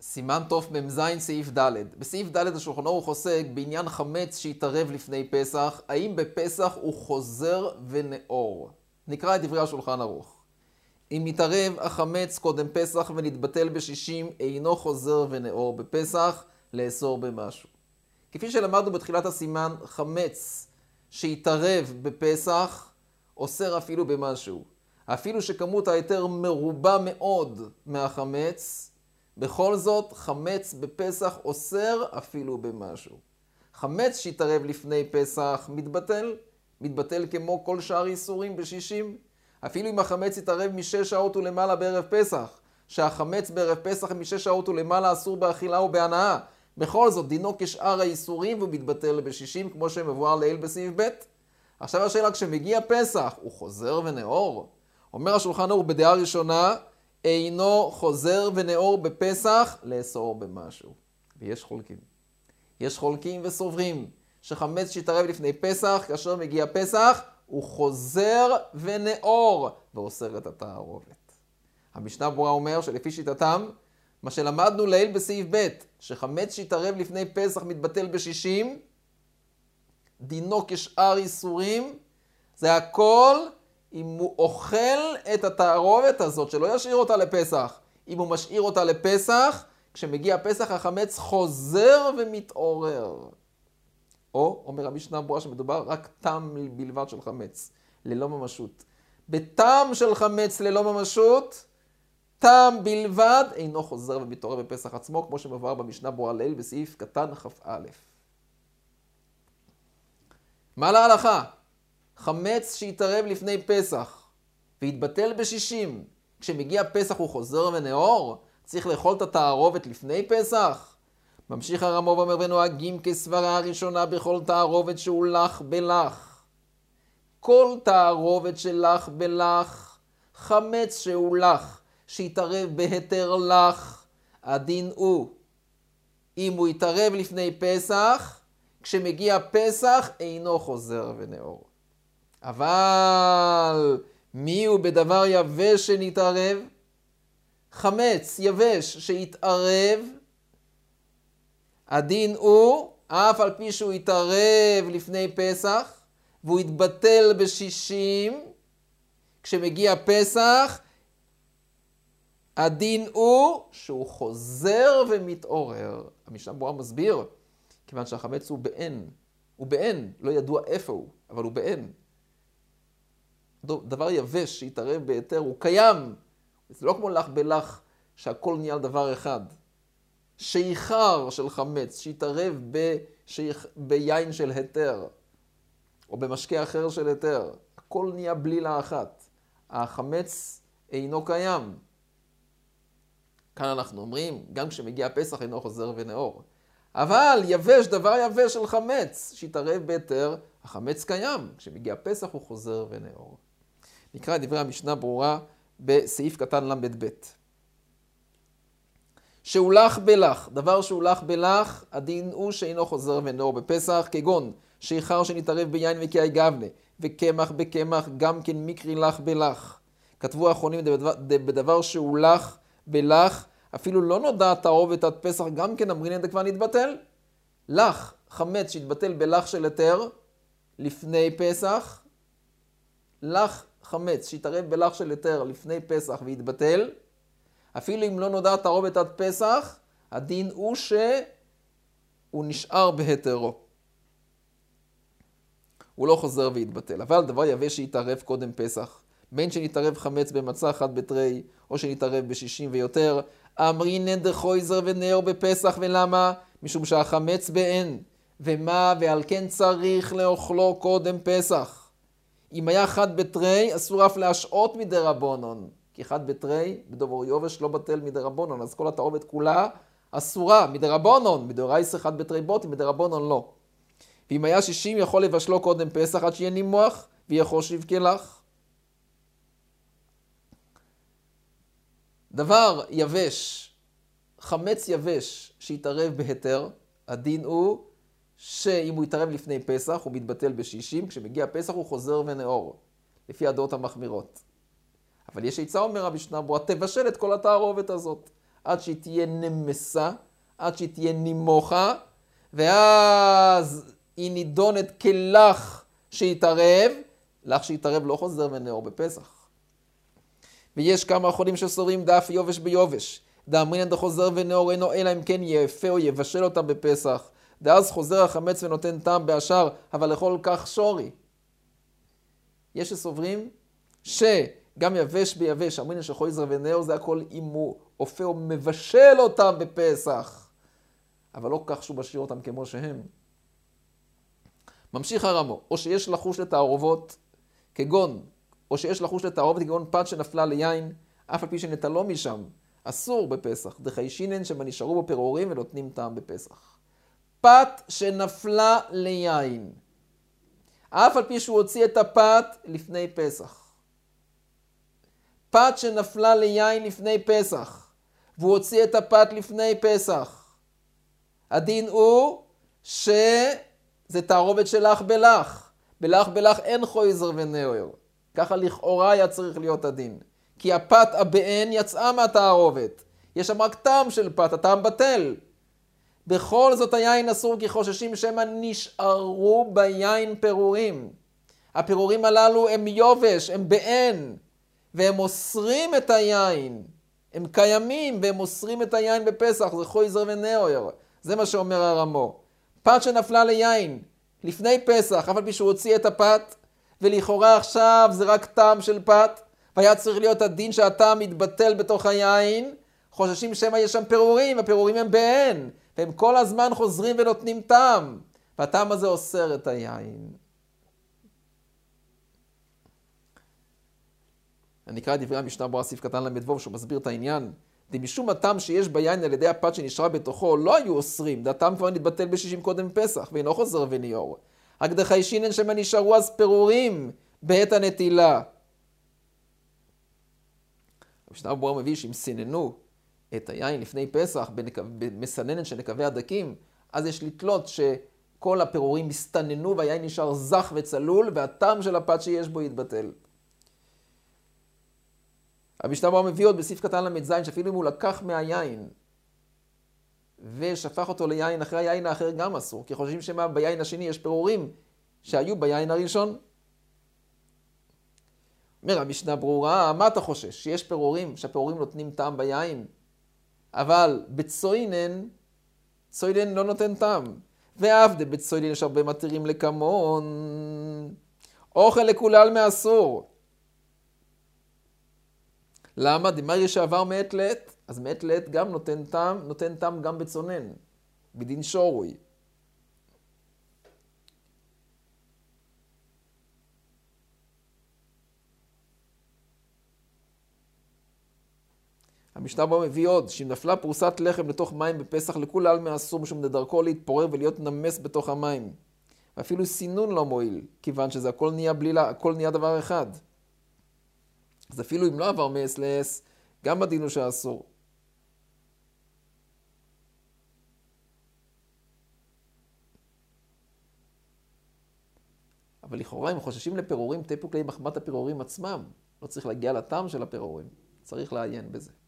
סימן תוף מ"ז סעיף ד'. בסעיף ד' השולחן ערוך עוסק בעניין חמץ שהתערב לפני פסח, האם בפסח הוא חוזר ונאור. נקרא את דברי השולחן ערוך. אם מתערב החמץ קודם פסח ונתבטל בשישים, אינו חוזר ונאור בפסח, לאסור במשהו. כפי שלמדנו בתחילת הסימן, חמץ שהתערב בפסח, אוסר אפילו במשהו. אפילו שכמות היתר מרובה מאוד מהחמץ, בכל זאת, חמץ בפסח אוסר אפילו במשהו. חמץ שהתערב לפני פסח מתבטל כמו כל שאר איסורים בשישים. אפילו אם החמץ יתערב משש שעות ולמעלה בערב פסח, שהחמץ בערב פסח משש שעות ולמעלה אסור באכילה ובהנאה, בכל זאת דינו כשאר האיסורים והוא מתבטל בשישים, כמו שמבואר לעיל בסעיף ב'. עכשיו השאלה, כשמגיע פסח, הוא חוזר ונאור? אומר השולחן ערוך בדעה ראשונה, אינו חוזר ונאור בפסח, לאסור במשהו. ויש חולקים. יש חולקים וסוברים שחמץ שהתערב לפני פסח, כאשר מגיע פסח, הוא חוזר ונאור ואוסר את התערובת. המשנה ברורה אומר שלפי שיטתם, מה שלמדנו לעיל בסעיף ב', שחמץ שהתערב לפני פסח מתבטל בשישים, דינו כשאר איסורים, זה הכל אם הוא אוכל את התערובת הזאת, שלא ישאיר אותה לפסח. אם הוא משאיר אותה לפסח, כשמגיע פסח החמץ חוזר ומתעורר. או, אומר המשנה ברורה שמדובר רק טעם בלבד של חמץ, ללא ממשות. בטעם של חמץ ללא ממשות, טעם בלבד אינו חוזר ומתעורר בפסח עצמו, כמו שמבואר במשנה ברורה לעיל בסעיף קטן כ"א. מה להלכה? חמץ שהתערב לפני פסח והתבטל בשישים, כשמגיע פסח הוא חוזר ונאור? צריך לאכול את התערובת לפני פסח? ממשיך הרמ"א ואומר, ונוהגים כסברה הראשונה בכל תערובת שהוא לח בלח. כל תערובת שלח בלח, חמץ שהוא לח, שהתערב בהיתר לח, הדין הוא, אם הוא יתערב לפני פסח, כשמגיע פסח אינו חוזר ונאור. אבל מי הוא בדבר יבש שנתערב? חמץ יבש שהתערב, הדין הוא, אף על פי שהוא התערב לפני פסח, והוא התבטל בשישים, כשמגיע פסח, הדין הוא שהוא חוזר ומתעורר. המשנה ברורה מסביר, כיוון שהחמץ הוא בעין. הוא בעין, לא ידוע איפה הוא, אבל הוא בעין. דבר יבש שהתערב בהיתר הוא קיים. זה לא כמו לח בלח שהכל נהיה דבר אחד. שיכר של חמץ שהתערב ביין של היתר, או במשקה אחר של היתר, הכל נהיה בלילה אחת. החמץ אינו קיים. כאן אנחנו אומרים, גם כשמגיע פסח אינו חוזר ונאור. אבל יבש, דבר יבש של חמץ שהתערב בהיתר, החמץ קיים. כשמגיע פסח הוא חוזר ונאור. נקרא את דברי המשנה ברורה בסעיף קטן ל"ב. שהולך בלח, דבר שהולך בלח, הדין הוא שאינו חוזר ונאור בפסח, כגון שיכר שנתערב ביין וקיי גבנה, וקמח בקמח, גם כן מקרי לך בלח. כתבו האחרונים בדבר שהולך בלח, אפילו לא נודע תערובת עד פסח, גם כן אמרינן דכבר נתבטל. לח, חמץ שהתבטל בלח של היתר, לפני פסח, לח חמץ שהתערב בלח של היתר לפני פסח והתבטל, אפילו אם לא נודע תערובת עד פסח, הדין הוא שהוא נשאר בהיתרו. הוא לא חוזר והתבטל. אבל דבר יבש שהתערב קודם פסח, בין שנתערב חמץ במצה אחת בתרי, או שנתערב בשישים ויותר, אמרינן דחויזר ונאור בפסח, ולמה? משום שהחמץ בעין. ומה? ועל כן צריך לאוכלו קודם פסח. אם היה חד בתרי, אסור אף להשעות מדרבנון. כי חד בתרי, בדובר יובש לא בטל מדרבנון, אז כל התערובת כולה אסורה מדרבנון. מדאורייתא חד בתרי בוטי, מדרבנון לא. ואם היה 60, יכול לבשלו קודם פסח עד שיהיה נימוח, ויחושיב כלח. דבר יבש, חמץ יבש שהתערב בהיתר, הדין הוא שאם הוא יתערב לפני פסח הוא מתבטל ב60, כשמגיע פסח הוא חוזר ונאור, לפי הדעות המחמירות. אבל יש עצה, אומר המשנה ברורה, תבשל את כל התערובת הזאת. עד שהיא תהיה נמסה, עד שהיא תהיה נימוכה, ואז היא נידונת כלח שיתערב, לח שיתערב לא חוזר ונאור בפסח. ויש כמה אחרונים שסוברים דף יובש ביובש. דאמרינן דחוזר ונאור אינו אלא אם כן יאפה או יבשל אותם בפסח. דאז חוזר החמץ ונותן טעם באשר, אבל לכל כך שורי. יש שסוברים שגם יבש ביבש, אמרינן שחוזר ונאור זה הכל אם הוא אופה או מבשל אותם בפסח. אבל לא כך שהוא משאיר אותם כמו שהם. ממשיך הרמו, או שיש לחוש לתערובות כגון, או שיש לחוש לתערובת כגון פת שנפלה ליין, אף על פי שנטלו משם, אסור בפסח, דחיישינן שמה נשארו בו פירורים ונותנים טעם בפסח. פת שנפלה ליין, אף על פי שהוא הוציא את הפת לפני פסח. פת שנפלה ליין לפני פסח, והוא הוציא את הפת לפני פסח. הדין הוא שזה תערובת של לח בלח. בלח בלח אין חויזר ונאור. ככה לכאורה היה צריך להיות הדין. כי הפת הבאן יצאה מהתערובת. יש שם רק טעם של פת, הטעם בטל. בכל זאת היין אסור כי חוששים שמא נשארו ביין פירורים. הפירורים הללו הם יובש, הם באן, והם אוסרים את היין. הם קיימים והם אוסרים את היין בפסח, זה חויזר ונאור. זה מה שאומר הרמו. פת שנפלה ליין לפני פסח, אבל שהוא הוציא את הפת, ולכאורה עכשיו זה רק טעם של פת, והיה צריך להיות הדין שהטעם מתבטל בתוך היין, חוששים שמא יש שם פירורים, הפירורים הם באן, והם כל הזמן חוזרים ונותנים טעם, והטעם הזה אוסר את היין. אני אקרא את דברי המשנה ברורה סעיף קטן למדבוב, שהוא מסביר את העניין. משום הטעם שיש ביין על ידי הפת שנשארה בתוכו לא היו אוסרים, דעתם כבר נתבטל ב60 קודם פסח, ואינו חוזר וניאור. רק דחיישינן שמה נשארו אז פירורים בעת הנטילה. המשנה ברורה מביא שאם סיננו את היין לפני פסח במסננת של נקבי הדקים, אז יש לתלות שכל הפירורים מסתננו והיין נשאר זך וצלול, והטעם של הפת שיש בו יתבטל. המשנה ברורה מביא עוד בסעיף קטן ל"ז, שאפילו אם הוא לקח מהיין ושפך אותו ליין אחרי היין האחר גם אסור, כי חושבים שמה ביין השני יש פירורים שהיו ביין הראשון. אומר המשנה ברורה, מה אתה חושש? שיש פירורים, שהפירורים נותנים טעם ביין, אבל בצוינן, צוינן לא נותן טעם. ואף בצוינן יש הרבה מתירים לכמון, אוכל לכולל מאסור. למה? דמרי שעבר מעת לעת, אז מעת לעת גם נותן טעם גם בצונן, בדין שורוי. המשנה ברורה מביא עוד, שאם נפלה פרוסת לחם לתוך מים בפסח לכולל מאסור, משום דרכו להתפורר ולהיות נמס בתוך המים. ואפילו סינון לא מועיל, כיוון שזה הכל נהיה בלילה, הכל נהיה דבר אחד. אז אפילו אם לא עבר מס לעס, גם הדין הוא שאסור. אבל לכאורה אם חוששים לפירורים, תפוק להם מחמת הפירורים עצמם. לא צריך להגיע לטעם של הפירורים, צריך לעיין בזה.